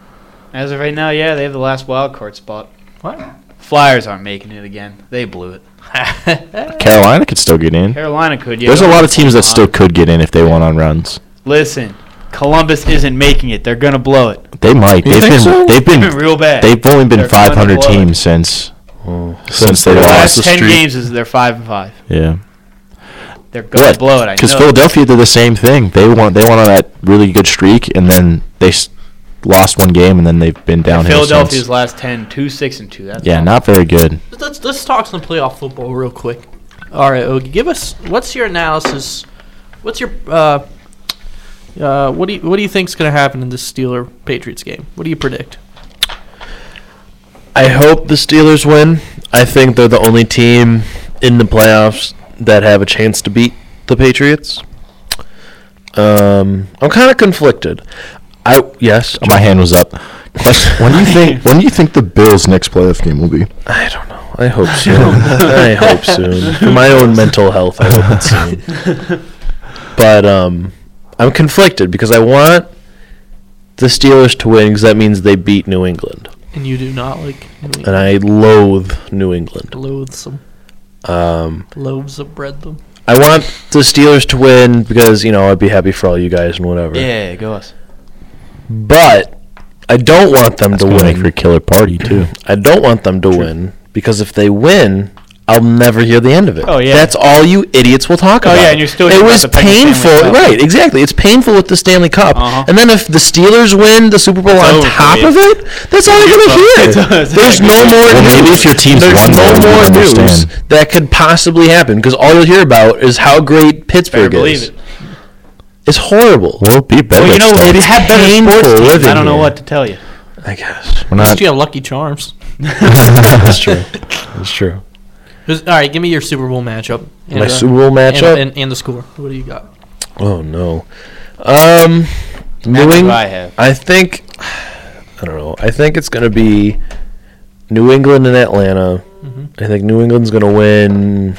As of right now, yeah, they have the last wild card spot. What? Flyers aren't making it again. They blew it. Carolina could still get in. Carolina could. Yeah, There's a they're lot of on teams that behind. still could get in if they went on runs. Listen, Columbus isn't making it. They're gonna blow it. They might. You They've think been. so? They've been. They've been real bad. They've only been They're five hundred gonna blow it. teams since Oh, since they The lost last the ten streak. games is they're five and five. Yeah. They're gonna blow it. I Because know. Philadelphia did the same thing. They won. They won on that really good streak, and then they s- lost one game, and then they've been downhill Philadelphia's since. last ten, two, six, and two. That's Yeah, all. not very good. Let's let's talk some playoff football real quick. All right, Ogie, give us what's your analysis? What's your uh, uh, what do you what do you think's going to happen in this Steeler Patriots game? What do you predict? I hope the Steelers win. I think they're the only team in the playoffs that have a chance to beat the Patriots. Um, I'm kind of conflicted. I yes, My hand was up. Question, when do you think? When do you think the Bills' next playoff game will be? I don't know. I hope soon. I hope soon. For my own mental health, I hope it's soon. But um, I'm conflicted because I want the Steelers to win because that means they beat New England, And you do not like New England. and I loathe New England. Loathsome. Um, Loaves of bread them. I want the Steelers to win because you know I'd be happy for all you guys and whatever. Yeah, go us. But I don't want them That's to gonna make win. for a killer party too. I don't want them to win because if they win, I'll never hear the end of it. Oh, yeah. That's all you idiots will talk Oh, about. yeah, and you're still It hearing about was the Penguins painful, Stanley Cup. right? Exactly. It's painful with the Stanley Cup, Uh-huh. and then if the Steelers win the Super Bowl It's on over for top you. of it, that's all you're gonna It's hear. over. There's no more Well, news. maybe if your team's There's won no more, you more would news understand. that could possibly happen because all you'll hear about is how great Pittsburgh Better believe is. it. It's horrible. We'll be better. Well, you know, stuff. we have better painful sports teams. living I don't know here. what to tell you. I guess We're At least not. you have Lucky Charms. that's true. That's true. Who's- All right, give me your Super Bowl matchup. And, My uh, Super Bowl and, matchup. and, and the score. What do you got? Oh no. Um, New That's Eng- what I have. I think. I don't know. I think it's gonna be New England and Atlanta. Mhm. I think New England's gonna win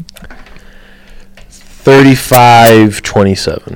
thirty-five twenty-seven.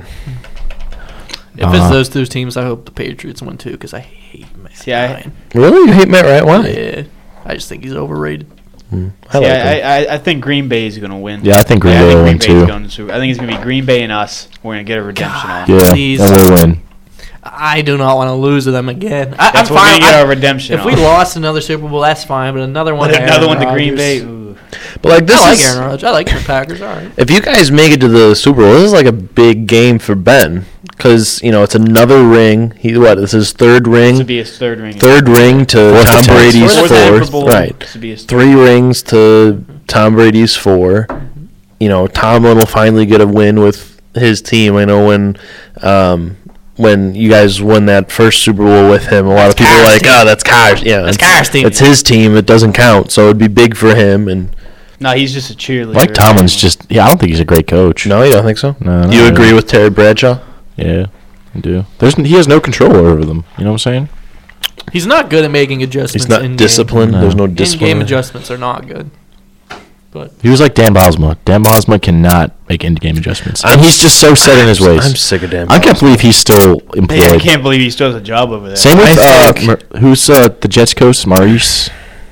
If Uh-huh. it's those two teams, I hope the Patriots win too because I hate Matt See, I- Ryan. Really? You hate Matt Ryan? Why? Yeah, I just think he's overrated. Hmm. I Yeah, like him. I, I, I think Green Bay is going to win. Yeah, I think Green I Bay think will Green win Bay's too. going to Super- I think it's going to be Green Bay and us. We're going to get a redemption on. Yeah, Please. and we'll win. I do not want to lose to them again. I, That's I'm what we're fine. going to get I- our redemption if on. we lost another Super Bowl, that's fine. But another one, But to another Aaron one to Green Rodgers. Bay. Ooh. But like this I like is. Aaron Rodgers. I like the Packers. All right. If you guys make it to the Super Bowl, this is like a big game for Ben because you know it's another ring. He what? This is third This ring. would be his third ring. Third ring to Fourth Tom attempt. Brady's Fourth Super fourth. Bowl. Right. This would be his Three rings to Tom Brady's four. You know, Tomlin will finally get a win with his team. I know when um, when you guys won that first Super Bowl with him, a lot of That's people were Carr's like, team. "Oh, that's Carr's." Yeah, That's it's- Carr's team. It's his team. It doesn't count. So it'd be big for him. And No, he's just a cheerleader. Mike Tomlin's just. Yeah, I don't think he's a great coach. no, you don't think so? No, You not agree really. with Terry Bradshaw? Yeah, I do. There's he has no control over them. You know what I'm saying? He's not good at making adjustments. He's not in disciplined. No. There's no Game. discipline. In-game adjustments are not good. But He was like Dan Bosma. Dan Bosma cannot make in-game adjustments, I'm and he's just so set in his ways. I'm sick of Dan. I can't believe he's still Yeah, I employed. can't believe he still has a job over there. Same with I uh, think- Mar- who's uh, the Jets coach, Maurice.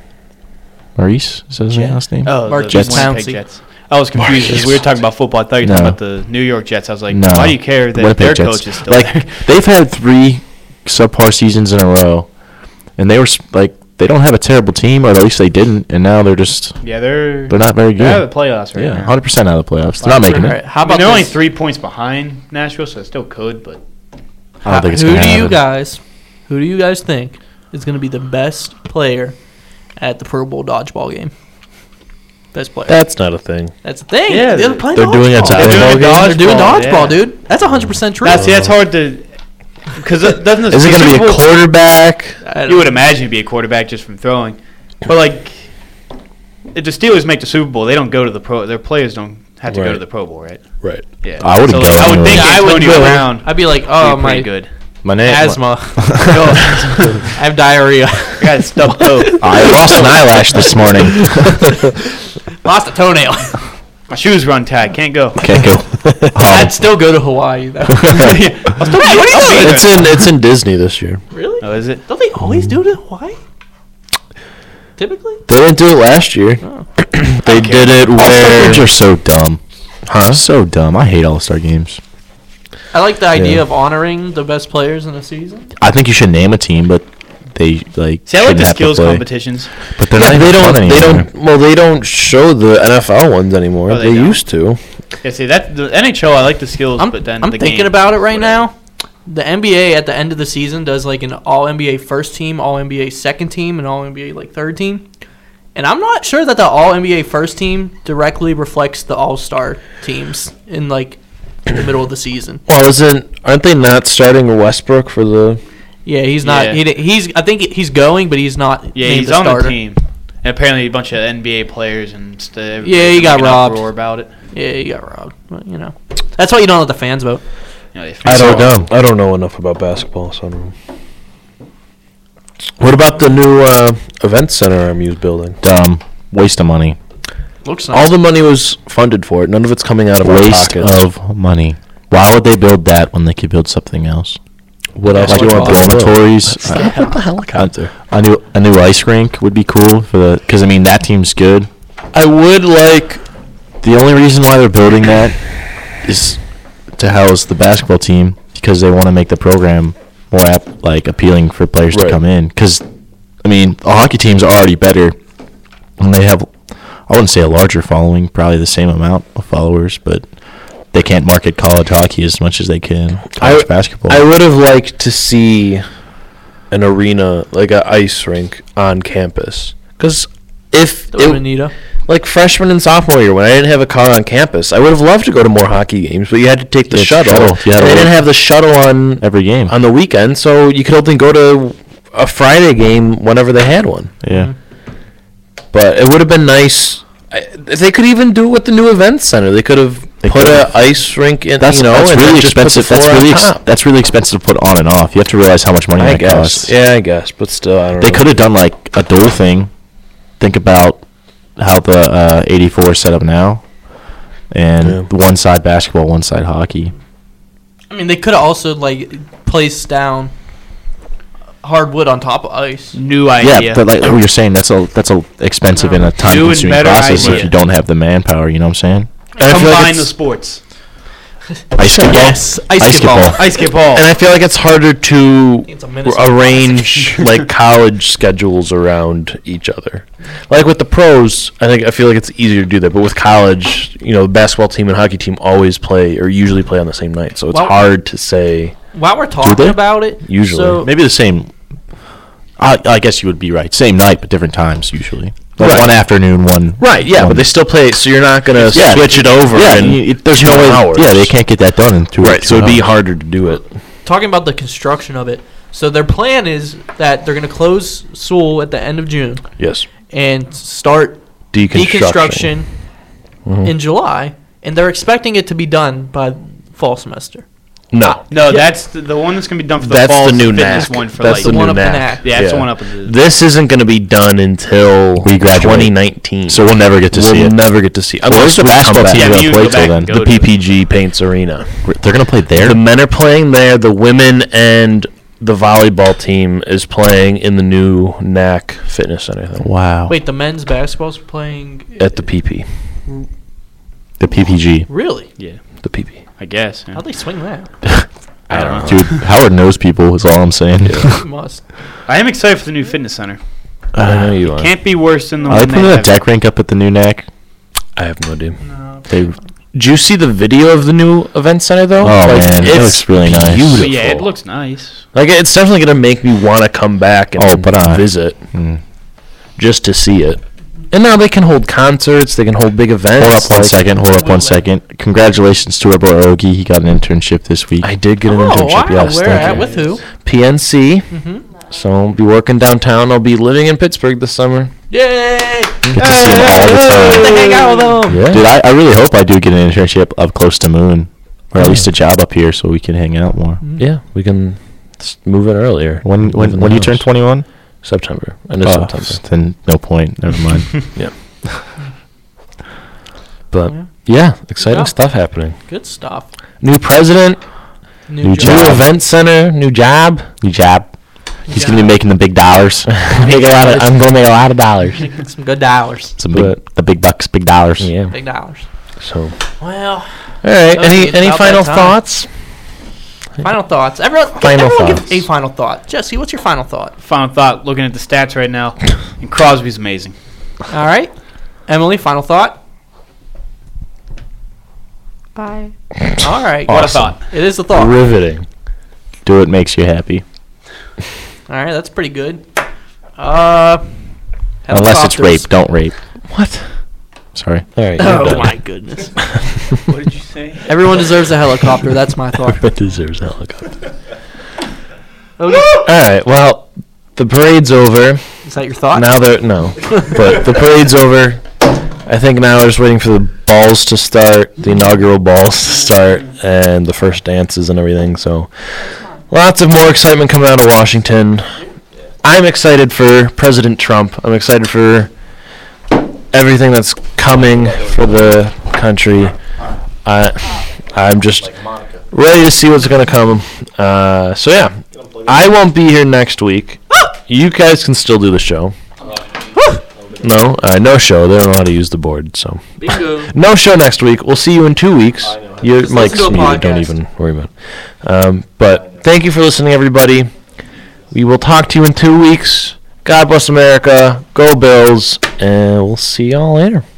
Maurice is that his Jet- last name? Oh, Mark the Jets. Winnipeg Pouncey. Jets. I was confused because we were talking about football. I thought you were No. talking about the New York Jets. I was like, No. why do you care that Winnipeg their Jets. coach is still like there? they've had three subpar seasons in a row, and they were s- like they don't have a terrible team, or at least they didn't, and now they're just Yeah, they're they're not very they're out good. of the playoffs right Yeah, now. hundred percent out of the playoffs. They're not making all it. right, how I mean, about they're only this? three points behind Nashville, so it still could. But I don't think it's who gonna do you happen. guys? Who do you guys think is going to be the best player at the Pro Bowl dodgeball game? Best player. That's not a thing. That's the thing. Yeah, they're they're- playing they're doing it dodgeball. to They're doing game? They're doing dodgeball, dodgeball, yeah. dude. That's one hundred percent true. that's see, that's hard to because doesn't the Is it going to be Super a Bowl- quarterback? I don't- You would imagine it'd be a quarterback just from throwing, but like if the Steelers make the Super Bowl, they don't go to the pro. Their players don't have to go Right. to the Pro Bowl, right? Right. Yeah, I wouldn't so, go like, I would anyway. think Yeah, I would Antonio go. Brown. I'd be like, would oh be my pretty good. My name. asthma. I have diarrhea. I got stubbed toe. I lost an eyelash this morning. Lost a toenail. My shoes run tight. Can't go. Can't go. I'd still go to Hawaii though. Hey, what are you doing? It's in it's in Disney this year. Really? Oh, is it? Don't they always do it in Hawaii? Typically? They didn't do it last year. Oh. They did it All-Star where games are so dumb. Huh? So dumb. I hate All-Star games. I like the idea Yeah. of honoring the best players in the season. I think you should name a team, but they like See, I like shouldn't the have to skills play. competitions. But they're Yeah, not they even don't. fun They anymore. don't. Well, they don't show the N F L ones anymore. Oh, they they don't? used to. Yeah, see that the N H L. I like the skills, I'm, but then I'm the thinking game, about it right whatever. now. The N B A at the end of the season does like an All N B A first team, All N B A second team, and All N B A like third team. And I'm not sure that the All N B A first team directly reflects the All Star teams in like the middle of the season. Well, isn't aren't they not starting Westbrook for the? Yeah, he's not. Yeah. He, di- he's. I think he's going, but he's not. Yeah, named he's the on starter. the team, and apparently a bunch of N B A players and stuff. Yeah, he got robbed. Uproar about it. Yeah, he got robbed. But, you know, that's why you don't let the fans vote. You know, they I freak don't out. know. I don't know enough about basketball, so I don't know. What about the new uh, event center R M U's building? Dumb. Waste of money. Looks nice. All the money was funded for it. None of it's coming out of our Waste pockets. of money. Why would they build that when they could build something else? What else Like do you want? dormitories. Stop with the helicopter. A new a new ice rink would be cool for the because I mean that team's good. I would like. The only reason why they're building that is to house the basketball team because they want to make the program more ap- like appealing for players Right. to come in. Because I mean the hockey teams are already better, and they have I wouldn't say a larger following, probably the same amount of followers, but they can't market college hockey as much as they can college I- basketball. I would have liked to see an arena, like a ice rink, on campus. Because if That would've it, been neato. like freshman and sophomore year, when I didn't have a car on campus, I would have loved to go to more hockey games, but you had to take the Yeah, shuttle. shuttle. You had And to they didn't work have the shuttle on every game. on the weekend, so you could only go to a Friday game whenever they had one. yeah. But it would have been nice. I- If they could even do it with the new event center, they could have They put could've. a ice rink in. That's, you know, that's and really then just put the expensive. That's floor on really ex- top. that's really expensive to put on and off. You have to realize how much money I that guess. costs. Yeah, I guess. But still, I don't They know. could have done like a dual thing. Think about how the uh, eighty-four is set up now, and Yeah. one side basketball, one side hockey. I mean, they could have also like placed down hardwood on top of ice. New idea. Yeah, but like what you're saying, that's a that's a expensive and a New and time-consuming better process if idea. you don't have the manpower. You know what I'm saying? And I feel like Combine the it's- sports. Ice skate ball. Yes, ice skate ball. Ice skate ball. And I feel like it's harder to It's a Minnesota arrange like college schedules around each other. Like with the pros, I think I feel like it's easier to do that. But with college, you know, the basketball team and hockey team always play or usually play on the same night, so it's Well- hard to say. While we're talking they? about it, Usually. so Maybe the same. I, I guess you would be right. Same night, but different times usually. Like Right. one afternoon, one. Right, yeah, one- but they still play, so you're not gonna Yeah. switch it over. Yeah, in you- it- there's two no way. hours. Yeah, they can't get that done in two. Right, two so it'd be hours. harder to do it. talking about the construction of it. So their plan is that they're going to close Sewell at the end of June Yes, and start deconstruction. deconstruction in July, and they're expecting it to be done by fall semester. No, no, Yeah. that's the, the one that's gonna be done for the that's fall. the new fitness N A C. one for That's like the The one new up in N A C. N A C. yeah, it's the one up in the. This isn't going to be done until We graduate. twenty nineteen. So we'll never get to we'll see it. never get to see. Where's Unless the we come basketball back. team Yeah, gonna me, you play go till back then? and go The to P it. P G Paints Arena. They're gonna play there. The men are playing there. The women and the volleyball team is playing in the new N A C Fitness Center thing Wow. Wait, the men's basketball's playing at the P P. The P P G. really? Yeah, The P P. I guess. yeah. How'd they swing that? I don't know. Dude, Howard knows people. Is all I'm saying. You must. I am excited for the new fitness center. I know you are. Can't be worse than the Are they one they putting a have. deck rink up at the new N A C? I have no idea. No. They. Did you see the video of the new event center though? Oh, man, it looks really nice. Beautiful. But yeah, it looks nice. Like it's definitely gonna make me want to come back and Oh, but I- visit Mm. just to see it. And now they can hold concerts. They can hold big events. Hold up one like- second. Hold up one second. Congratulations to our boy Ogie. He got an internship this week. I did get an Oh, internship. wow. Yes, Where thank at? you. With who? P N C. Mm-hmm. So I'll be working downtown. I'll be living in Pittsburgh this summer. Yay! Get to see him all the time. Get to hang out with them. Yeah. Dude, I, I really hope I do get an internship up close to Moon, or at least a job up here, so we can hang out more. Yeah, we can s- move it earlier. When Live when in when the you turn house. twenty-one? September. End of Oh, September. then no point. Never mind. Yeah. But Yeah, exciting Yeah. stuff happening. Good stuff. New president, New, New job. new event center, new job. New job. He's gonna be job. making the big dollars. Make a lot of, I'm gonna make a lot of dollars. Making some good dollars. Some big, But- the big bucks, big dollars. Yeah. Big dollars. So, Well, all right. Those Any are any about final that time. thoughts? final thoughts. Everyone, Final everyone thoughts. give a final thought. Jesse, what's your final thought? Final thought, looking at the stats right now, and Crosby's amazing. All right. Emily, final thought. Bye. All right. What a Awesome. thought. It is a thought. Riveting. Do what makes you happy. All right, that's pretty good. Uh, Unless it's helicopters. rape, don't rape. What? Sorry. All right. you're Oh done. my goodness. What did you say? Everyone deserves a helicopter. That's my thought. Everyone deserves a helicopter. Okay. All right. Well, the parade's over. Is that your thought? Now they're no, but the parade's over. I think now we're just waiting for the balls to start, the inaugural balls to start, and the first dances and everything. So, lots of more excitement coming out of Washington. I'm excited for President Trump. I'm excited for everything that's coming for the country. I, I'm just ready to see what's going to come. Uh, so yeah, I won't be here next week. You guys can still do the show. No, uh, no show. They don't know how to use the board, so Bingo. no show next week. We'll see you in two weeks. Your Just mic's listen to a muted. Don't podcast. even worry about it. Um, but thank you for listening, everybody. We will talk to you in two weeks. God bless America. Go Bills, and we'll see y'all later.